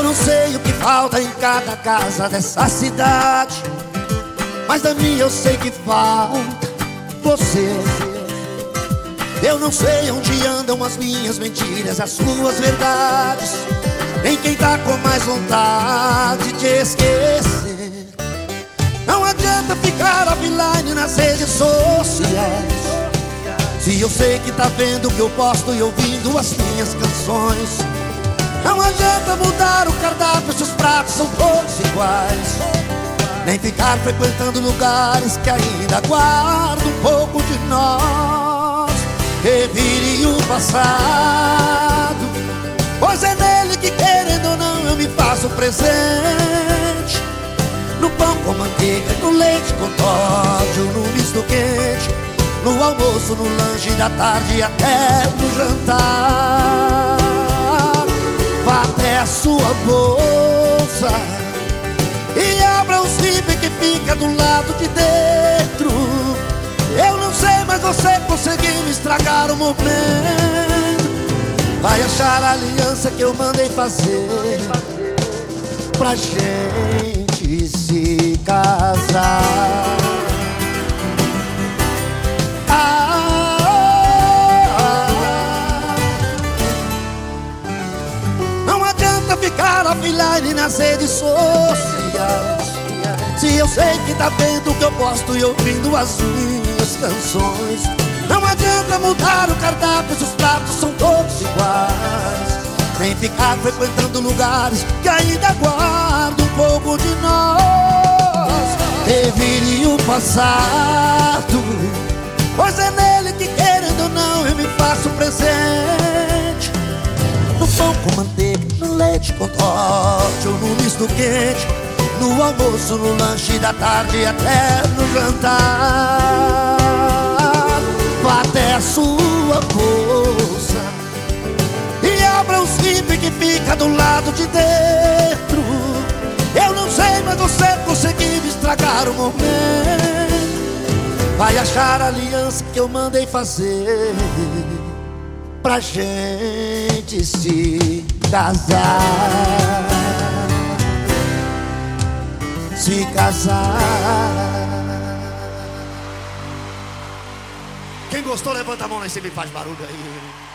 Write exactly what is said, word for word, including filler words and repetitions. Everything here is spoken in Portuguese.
não sei o que falta em cada casa dessa cidade, mas da minha eu sei que falta você. Eu não sei onde andam as minhas mentiras, as suas verdades, nem quem tá com mais vontade de esquecer. Não adianta ficar offline nas redes sociais, se eu sei que tá vendo o que eu posto e ouvindo as minhas canções. Não adianta mudar o cardápio se os pratos são todos iguais, nem ficar frequentando lugares que ainda guardam um pouco de nós. Revire o passado, pois é nele que, querendo ou não, eu me faço presente. No pão com manteiga, no leite com Toddy, no misto quente, no almoço, no lanche da tarde e até no jantar. Vá até a sua bolsa e abra o zíper que fica do lado de dentro. Eu não sei, mas você conseguiu estragar o momento. Vai achar a aliança que eu mandei fazer pra gente se casar. Ah, ah, ah. Não adianta ficar offline nas redes sociais, se eu sei que tá vendo o que eu posto e ouvindo as minhas canções. Não adianta mudar o cardápio se os pratos são todos iguais, nem ficar frequentando lugares que ainda guardam um pouco de nós. Revire o passado, pois é nele que, querendo ou não, eu me faço presente. No pão com manteiga, no leite com Toddy ou no misto quente, no almoço, no lanche da tarde e até no jantar. Vá até a sua bolsa e abra o zíper que fica do lado de dentro. Eu não sei, mas você conseguiu estragar o momento. Vai achar a aliança que eu mandei fazer pra gente se casar. Se casar. Quem gostou, levanta a mão lá em cima e faz barulho aí.